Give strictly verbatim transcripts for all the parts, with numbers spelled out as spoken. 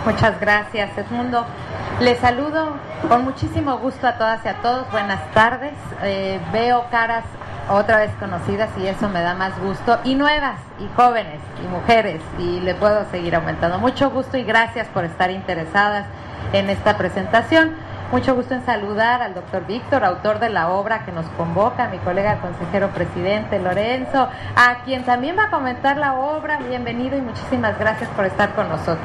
Muchas gracias, Edmundo. Les saludo con muchísimo gusto a todas y a todos. Buenas tardes. Eh, veo caras otra vez conocidas y eso me da más gusto. Y nuevas, y jóvenes, y mujeres, y le puedo seguir aumentando. Mucho gusto y gracias por estar interesadas en esta presentación. Mucho gusto en saludar al doctor Víctor, autor de la obra que nos convoca, a mi colega consejero presidente Lorenzo, a quien también va a comentar la obra. Bienvenido y muchísimas gracias por estar con nosotros.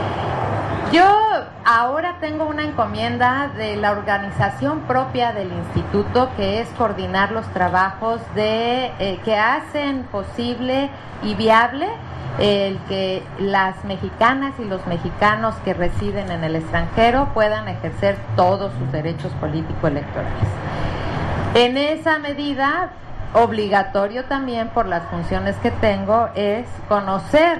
Yo ahora tengo una encomienda de la organización propia del instituto, que es coordinar los trabajos de eh, que hacen posible y viable el que las mexicanas y los mexicanos que residen en el extranjero puedan ejercer todos sus derechos político-electorales. En esa medida, obligatorio también por las funciones que tengo es conocer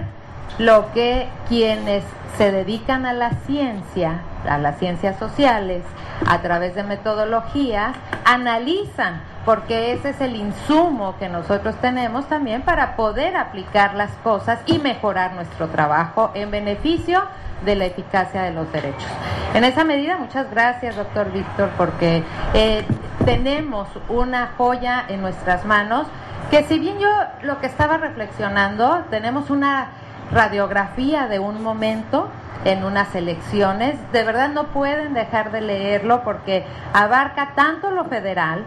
lo que quienes se dedican a la ciencia, a las ciencias sociales, a través de metodologías, analizan, porque ese es el insumo que nosotros tenemos también para poder aplicar las cosas y mejorar nuestro trabajo en beneficio de la eficacia de los derechos. En esa medida, muchas gracias, doctor Víctor, porque eh, tenemos una joya en nuestras manos, que si bien yo lo que estaba reflexionando, tenemos una radiografía de un momento en unas elecciones, de verdad no pueden dejar de leerlo porque abarca tanto lo federal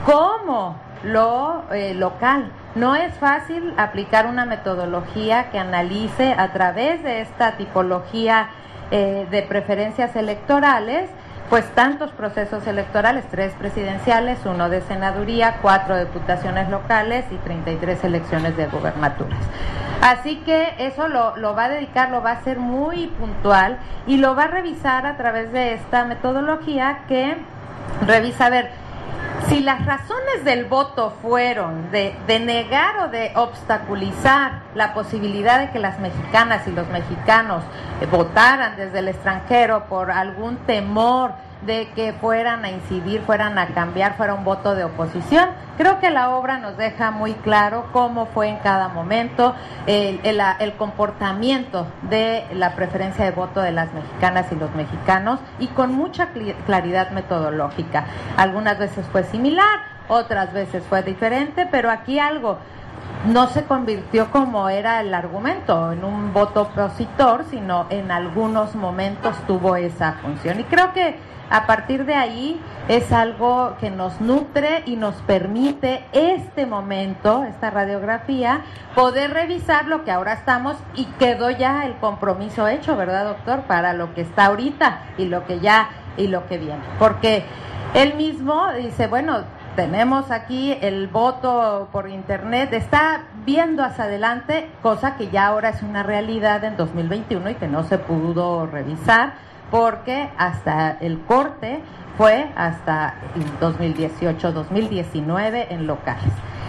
como lo eh, local. No es fácil aplicar una metodología que analice a través de esta tipología eh, de preferencias electorales, pues tantos procesos electorales, tres presidenciales, uno de senaduría, cuatro diputaciones locales y treinta y tres elecciones de gubernaturas. Así que eso lo, lo va a dedicar, lo va a hacer muy puntual y lo va a revisar a través de esta metodología que revisa, a ver, si las razones del voto fueron de, de negar o de obstaculizar la posibilidad de que las mexicanas y los mexicanos eh, votaran desde el extranjero por algún temor de que fueran a incidir, fueran a cambiar, fuera un voto de oposición, creo que la obra nos deja muy claro cómo fue en cada momento el, el, el comportamiento de la preferencia de voto de las mexicanas y los mexicanos, y con mucha claridad metodológica. Algunas veces fue similar, otras veces fue diferente, pero aquí algo no se convirtió, como era el argumento, en un voto opositor, sino en algunos momentos tuvo esa función. Y creo que a partir de ahí es algo que nos nutre y nos permite este momento, esta radiografía, poder revisar lo que ahora estamos, y quedó ya el compromiso hecho, ¿verdad, doctor? Para lo que está ahorita y lo que ya y lo que viene. Porque él mismo dice, bueno, tenemos aquí el voto por internet, está viendo hacia adelante, cosa que ya ahora es una realidad en dos mil veintiuno y que no se pudo revisar, porque hasta el corte fue hasta dos mil dieciocho, dos mil diecinueve en locales.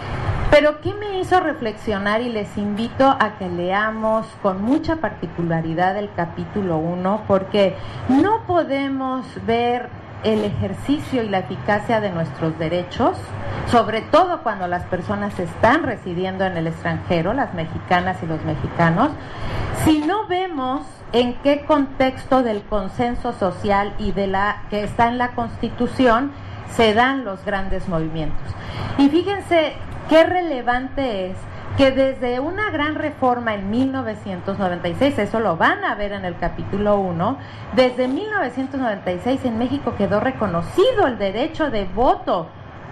Pero ¿qué me hizo reflexionar? Y les invito a que leamos con mucha particularidad el capítulo uno, porque no podemos ver el ejercicio y la eficacia de nuestros derechos, sobre todo cuando las personas están residiendo en el extranjero, las mexicanas y los mexicanos, si no vemos en qué contexto del consenso social y de la que está en la Constitución se dan los grandes movimientos. Y fíjense qué relevante es que desde una gran reforma en mil novecientos noventa y seis, eso lo van a ver en el capítulo uno, desde mil novecientos noventa y seis en México quedó reconocido el derecho de voto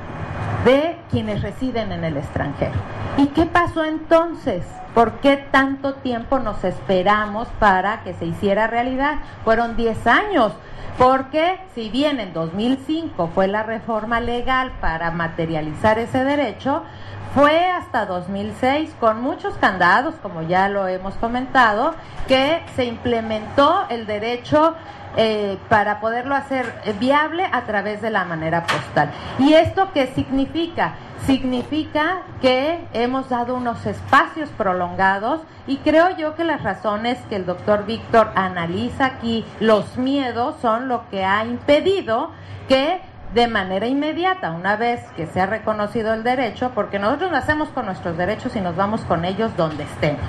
de quienes residen en el extranjero. ¿Y qué pasó entonces? ¿Por qué tanto tiempo nos esperamos para que se hiciera realidad? Fueron diez años, porque si bien en dos mil cinco fue la reforma legal para materializar ese derecho, fue hasta dos mil seis, con muchos candados, como ya lo hemos comentado, que se implementó el derecho eh, para poderlo hacer viable a través de la manera postal. ¿Y esto qué significa? Significa que hemos dado unos espacios prolongados, y creo yo que las razones que el doctor Víctor analiza aquí, los miedos, son lo que ha impedido que de manera inmediata, una vez que se ha reconocido el derecho, porque nosotros nacemos con nuestros derechos y nos vamos con ellos donde estemos.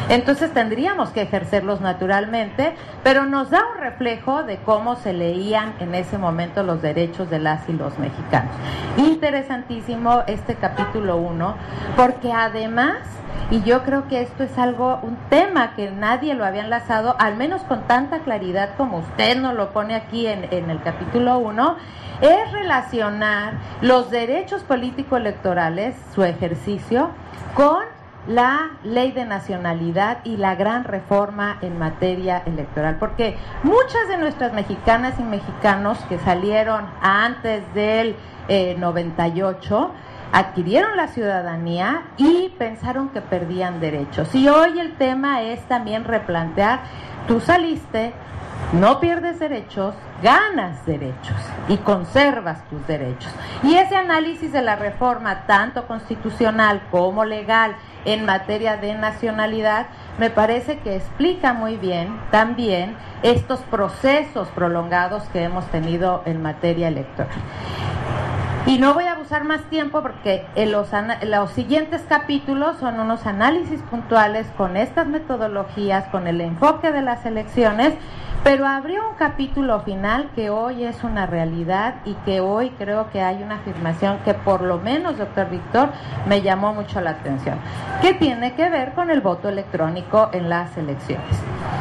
Entonces tendríamos que ejercerlos naturalmente, pero nos da un reflejo de cómo se leían en ese momento los derechos de las y los mexicanos. Interesantísimo este capítulo uno, porque además, y yo creo que esto es algo, un tema que nadie lo había enlazado, al menos con tanta claridad como usted nos lo pone aquí en, en el capítulo uno, es relacionar los derechos político-electorales, su ejercicio, con la ley de nacionalidad y la gran reforma en materia electoral, porque muchas de nuestras mexicanas y mexicanos que salieron antes del eh, noventa y ocho adquirieron la ciudadanía y pensaron que perdían derechos. Y hoy el tema es también replantear, tú saliste, no pierdes derechos, ganas derechos y conservas tus derechos. Y ese análisis de la reforma, tanto constitucional como legal, en materia de nacionalidad, me parece que explica muy bien también estos procesos prolongados que hemos tenido en materia electoral. Y no voy a abusar más tiempo porque en los, los siguientes capítulos son unos análisis puntuales con estas metodologías, con el enfoque de las elecciones, pero habría un capítulo final que hoy es una realidad y que hoy creo que hay una afirmación que por lo menos, doctor Víctor, me llamó mucho la atención, que tiene que ver con el voto electrónico en las elecciones.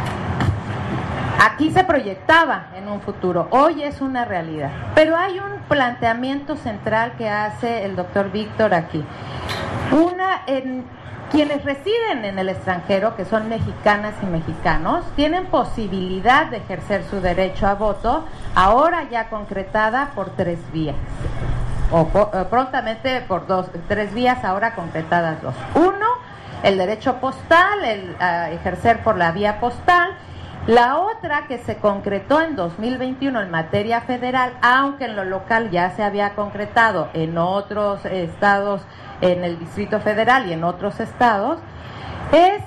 Aquí se proyectaba en un futuro, hoy es una realidad, pero hay un planteamiento central que hace el doctor Víctor aquí. Una, en quienes residen en el extranjero, que son mexicanas y mexicanos, tienen posibilidad de ejercer su derecho a voto, ahora ya concretada por tres vías, o, por, o prontamente por dos, tres vías ahora concretadas dos. Uno, el derecho postal, el uh, ejercer por la vía postal. La otra, que se concretó en dos mil veintiuno en materia federal, aunque en lo local ya se había concretado en otros estados, en el Distrito Federal y en otros estados, es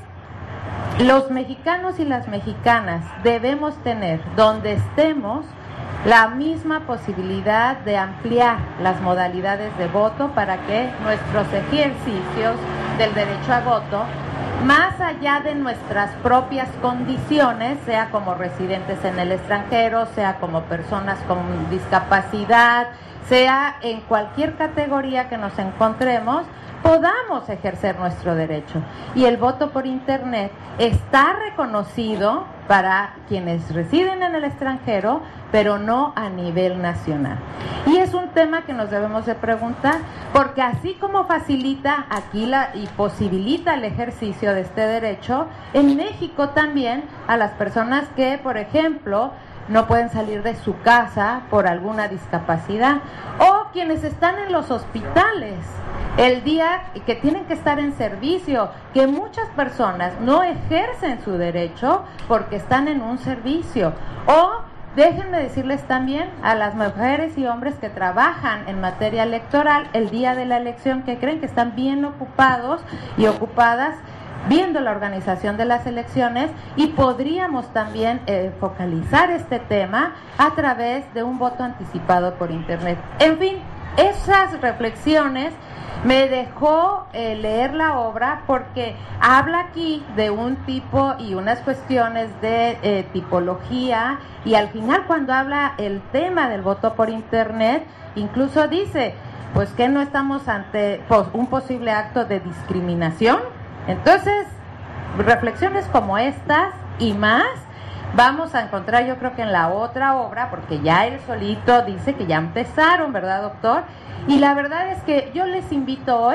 los mexicanos y las mexicanas debemos tener, donde estemos, la misma posibilidad de ampliar las modalidades de voto para que nuestros ejercicios del derecho a voto, más allá de nuestras propias condiciones, sea como residentes en el extranjero, sea como personas con discapacidad, sea en cualquier categoría que nos encontremos, podamos ejercer nuestro derecho. Y el voto por internet está reconocido para quienes residen en el extranjero, pero no a nivel nacional. Y es un tema que nos debemos de preguntar, porque así como facilita aquí la, y posibilita el ejercicio de este derecho, en México también a las personas que, por ejemplo, no pueden salir de su casa por alguna discapacidad, o quienes están en los hospitales el día que tienen que estar en servicio, que muchas personas no ejercen su derecho porque están en un servicio, o déjenme decirles también a las mujeres y hombres que trabajan en materia electoral el día de la elección, que creen que están bien ocupados y ocupadas viendo la organización de las elecciones, y podríamos también eh, focalizar este tema a través de un voto anticipado por internet. En fin, esas reflexiones me dejó eh, leer la obra, porque habla aquí de un tipo y unas cuestiones de eh, tipología, y al final cuando habla el tema del voto por internet, incluso dice, pues que no estamos ante pues, un posible acto de discriminación. Entonces, reflexiones como estas y más vamos a encontrar, yo creo que en la otra obra, porque ya él solito dice que ya empezaron, ¿verdad, doctor? Y la verdad es que yo les invito hoy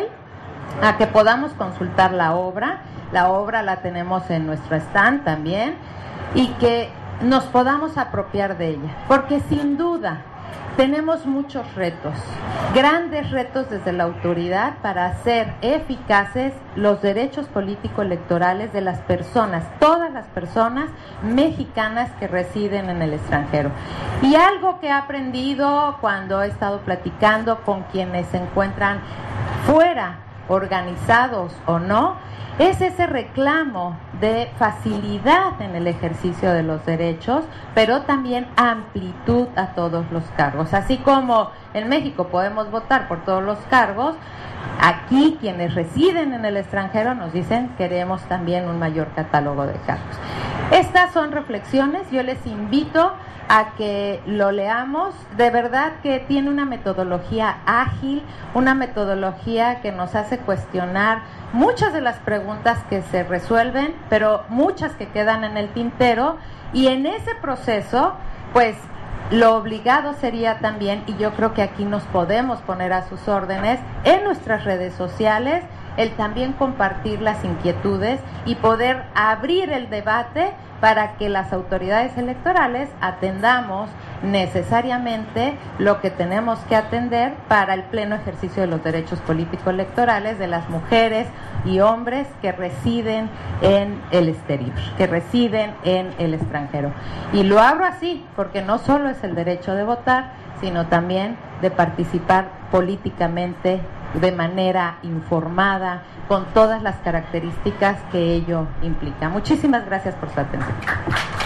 a que podamos consultar la obra. La obra la tenemos en nuestro stand también, y que nos podamos apropiar de ella, porque sin duda tenemos muchos retos, grandes retos desde la autoridad para hacer eficaces los derechos político-electorales de las personas, todas las personas mexicanas que residen en el extranjero. Y algo que he aprendido cuando he estado platicando con quienes se encuentran fuera organizados o no, es ese reclamo de facilidad en el ejercicio de los derechos, pero también amplitud a todos los cargos. Así como en México podemos votar por todos los cargos, aquí quienes residen en el extranjero nos dicen queremos también un mayor catálogo de cargos. Estas son reflexiones, yo les invito a que lo leamos, de verdad que tiene una metodología ágil, una metodología que nos hace cuestionar muchas de las preguntas que se resuelven, pero muchas que quedan en el tintero, y en ese proceso, pues lo obligado sería también, y yo creo que aquí nos podemos poner a sus órdenes, en nuestras redes sociales, el también compartir las inquietudes y poder abrir el debate para que las autoridades electorales atendamos necesariamente lo que tenemos que atender para el pleno ejercicio de los derechos políticos electorales de las mujeres y hombres que residen en el exterior, que residen en el extranjero. Y lo abro así porque no solo es el derecho de votar, sino también de participar políticamente de manera informada, con todas las características que ello implica. Muchísimas gracias por su atención.